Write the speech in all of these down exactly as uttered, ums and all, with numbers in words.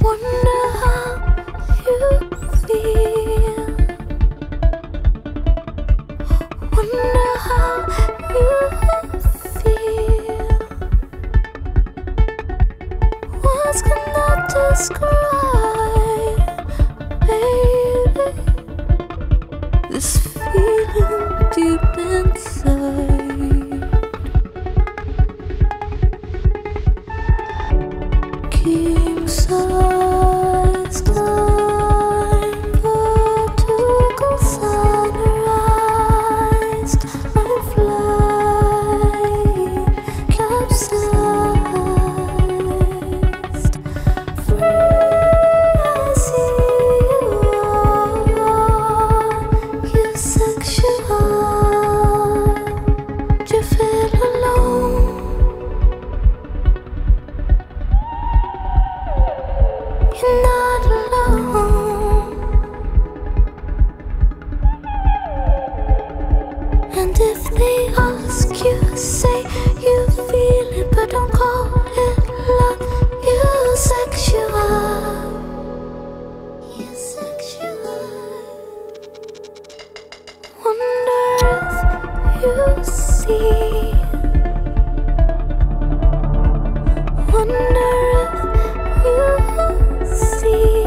Wonder how you feel. Wonder how you feel. Words cannot describe, baby, this feeling deep inside. King size time, vertical sunrise. I'm flying, capsized, free. I see you are, you sexual. Do you feel alone? You're not alone. And if they ask you, say you feel it, but don't call it love. You're sexual. You're sexual. Wonder if you see. Wonder if you see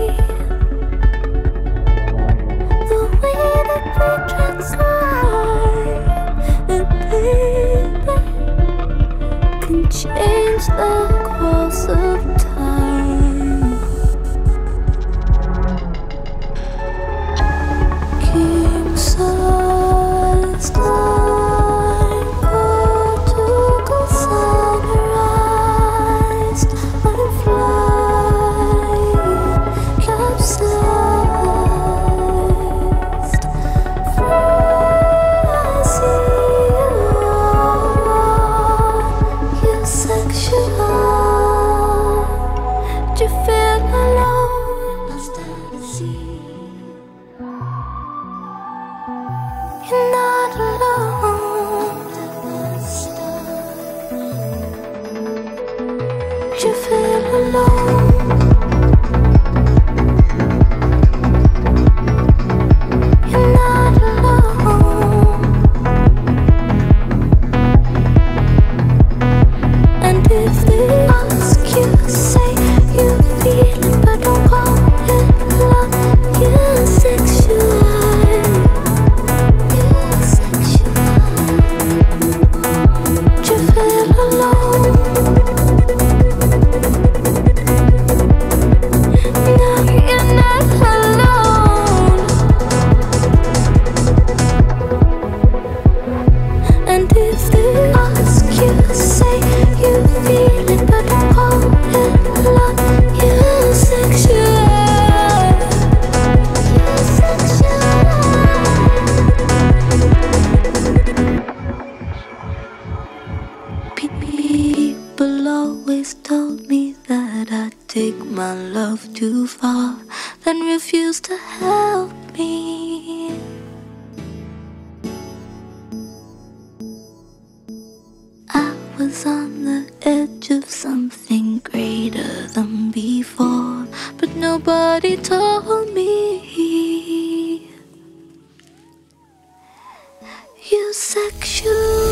the way that we transcribe it, baby, can change the course of time. King size time, vertical sunrise. I'm flying, capsized, free. I see you are, you sexual. Do you feel alone? Lost at sea. You're not alone. Do you feel alone? You're not alone. And if they ask you, say you feel it, but don't call it love. You're sexual. You're sexual. Do you feel alone? No, you're not alone. And if they ask you, say you feel it, but don't call it love. You're sexual. You're sexual. People always told me that I take my love too far, then refuse to help me. I was on the edge of something greater than before, but nobody told me. You sexual.